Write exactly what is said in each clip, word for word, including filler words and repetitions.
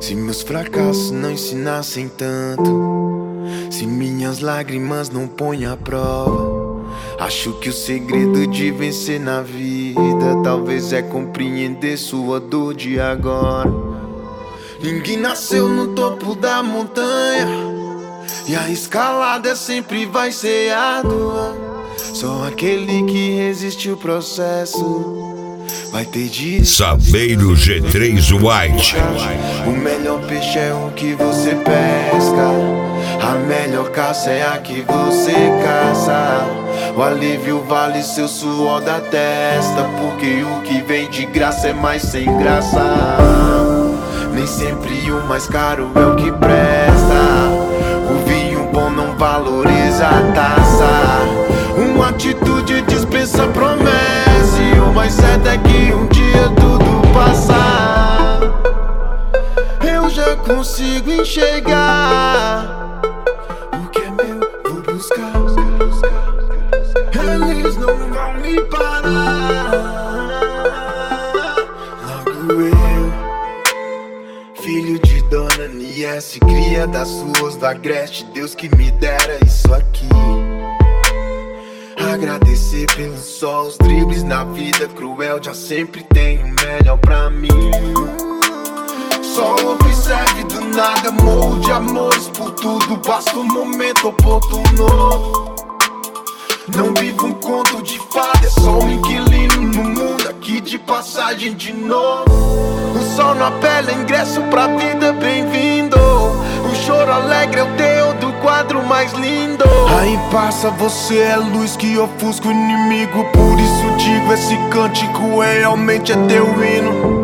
Se meus fracassos não ensinassem tanto, se minhas lágrimas não põem à prova, acho que o segredo de vencer na vida talvez é compreender sua dor de agora. Ninguém nasceu no topo da montanha e a escalada sempre vai ser árdua. Só aquele que resiste o processo vai ter de Saveiro G três White. O melhor peixe é o que você pesca, a melhor caça é a que você caça. O alívio vale seu suor da testa, porque o que vem de graça é mais sem graça. Nem sempre o mais caro é o que presta. O vinho bom não valoriza a taça. Uma atitude dispensa promessa, e o mais certo é que um dia tudo passa. Eu já consigo enxergar o que é meu, vou buscar. Eles não vão me parar. Logo eu, filho de Dona Niesse, cria das ruas do Agreste, Deus que me dera isso aqui. Agradecer pelo sol, os dribles na vida cruel, já sempre tem o melhor pra mim. Só observe do nada, morro de amores por tudo, basta um momento oportuno. Não vivo um conto de fada, é só um inquilino no mundo aqui de passagem de novo. O sol na pele, ingresso pra vida, bem-vindo. O choro alegre é o teu do quadro mais lindo. Aí passa, você é luz que ofusca o inimigo. Por isso digo, esse cântico é realmente é teu hino.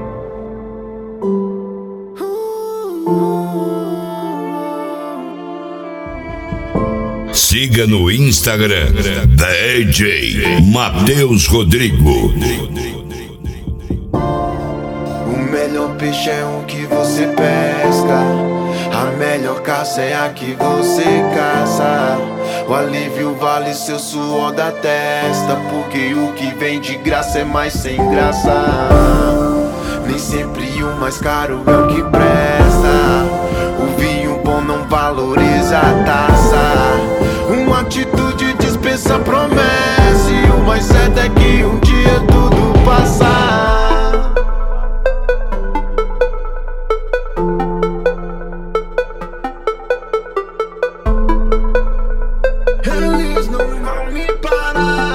Siga no Instagram D J Matheus Rodrigo. O melhor peixe é o que você pesca, a melhor caça é a que você caça. O alívio vale seu suor da testa, porque o que vem de graça é mais sem graça. Nem sempre o mais caro é o que presta. O vinho bom não valoriza a taça. Uma atitude dispensa promessa, e o mais certo é que um dia tudo passa. Eles não vão me parar.